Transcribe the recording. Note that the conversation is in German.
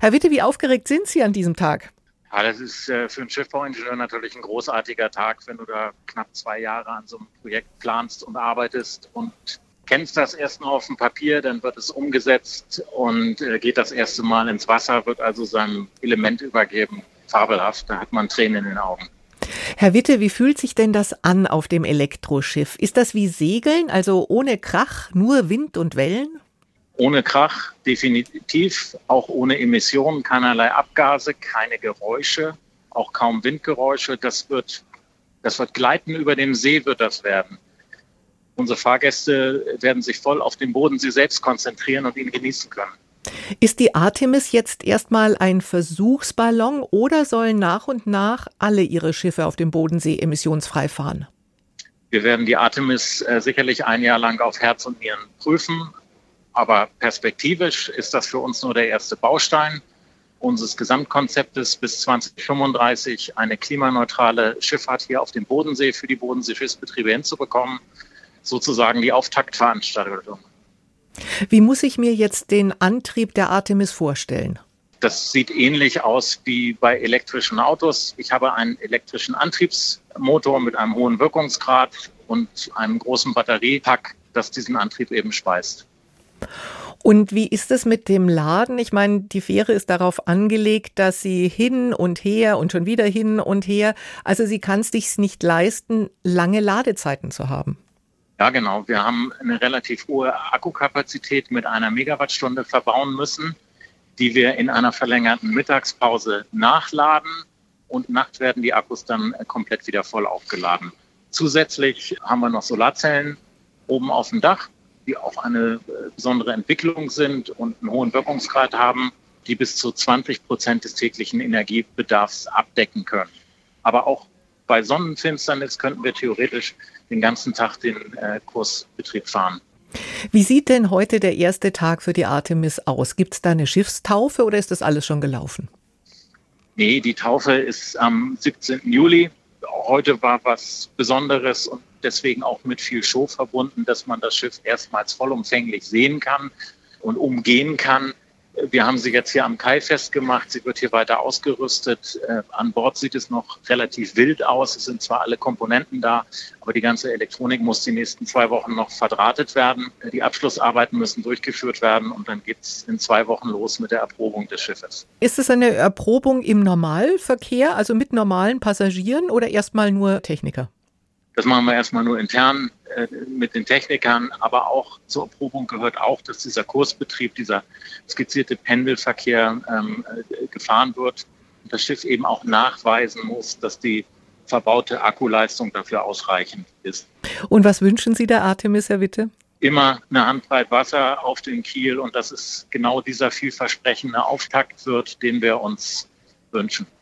Herr Witte, wie aufgeregt sind Sie an diesem Tag? Ja, das ist für einen Schiffbauingenieur natürlich ein großartiger Tag, wenn du da knapp 2 Jahre an so einem Projekt planst und arbeitest und kennst das erst mal auf dem Papier, dann wird es umgesetzt und geht das erste Mal ins Wasser, wird also seinem Element übergeben. Fabelhaft, da hat man Tränen in den Augen. Herr Witte, wie fühlt sich denn das an auf dem Elektroschiff? Ist das wie Segeln, also ohne Krach, nur Wind und Wellen? Ohne Krach, definitiv, auch ohne Emissionen, keinerlei Abgase, keine Geräusche, auch kaum Windgeräusche. Das wird gleiten über dem See, wird das werden. Unsere Fahrgäste werden sich voll auf den Bodensee selbst konzentrieren und ihn genießen können. Ist die Artemis jetzt erstmal ein Versuchsballon oder sollen nach und nach alle ihre Schiffe auf dem Bodensee emissionsfrei fahren? Wir werden die Artemis sicherlich ein Jahr lang auf Herz und Nieren prüfen. Aber perspektivisch ist das für uns nur der erste Baustein unseres Gesamtkonzeptes, bis 2035 eine klimaneutrale Schifffahrt hier auf dem Bodensee für die Bodenseeschiffsbetriebe hinzubekommen. Sozusagen die Auftaktveranstaltung. Wie muss ich mir jetzt den Antrieb der Artemis vorstellen? Das sieht ähnlich aus wie bei elektrischen Autos. Ich habe einen elektrischen Antriebsmotor mit einem hohen Wirkungsgrad und einem großen Batteriepack, das diesen Antrieb eben speist. Und wie ist es mit dem Laden? Ich meine, die Fähre ist darauf angelegt, dass sie hin und her und schon wieder hin und her, also sie kann es sich nicht leisten, lange Ladezeiten zu haben. Ja, genau. Wir haben eine relativ hohe Akkukapazität mit einer Megawattstunde verbauen müssen, die wir in einer verlängerten Mittagspause nachladen und nachts werden die Akkus dann komplett wieder voll aufgeladen. Zusätzlich haben wir noch Solarzellen oben auf dem Dach, die auch eine besondere Entwicklung sind und einen hohen Wirkungsgrad haben, die bis zu 20% des täglichen Energiebedarfs abdecken können. Aber auch bei Sonnenfinsternis könnten wir theoretisch den ganzen Tag den Kursbetrieb fahren. Wie sieht denn heute der erste Tag für die Artemis aus? Gibt es da eine Schiffstaufe oder ist das alles schon gelaufen? Nee, die Taufe ist am 17. Juli. Heute war was Besonderes und deswegen auch mit viel Show verbunden, dass man das Schiff erstmals vollumfänglich sehen kann und umgehen kann. Wir haben sie jetzt hier am Kai festgemacht. Sie wird hier weiter ausgerüstet. An Bord sieht es noch relativ wild aus. Es sind zwar alle Komponenten da, aber die ganze Elektronik muss die nächsten 2 Wochen noch verdrahtet werden. Die Abschlussarbeiten müssen durchgeführt werden und dann geht es in 2 Wochen los mit der Erprobung des Schiffes. Ist es eine Erprobung im Normalverkehr, also mit normalen Passagieren oder erstmal nur Techniker? Das machen wir erstmal nur intern mit den Technikern, aber auch zur Erprobung gehört auch, dass dieser Kursbetrieb, dieser skizzierte Pendelverkehr gefahren wird und das Schiff eben auch nachweisen muss, dass die verbaute Akkuleistung dafür ausreichend ist. Und was wünschen Sie der Artemis, Herr Witte? Immer eine Handbreit Wasser auf den Kiel und dass es genau dieser vielversprechende Auftakt wird, den wir uns wünschen.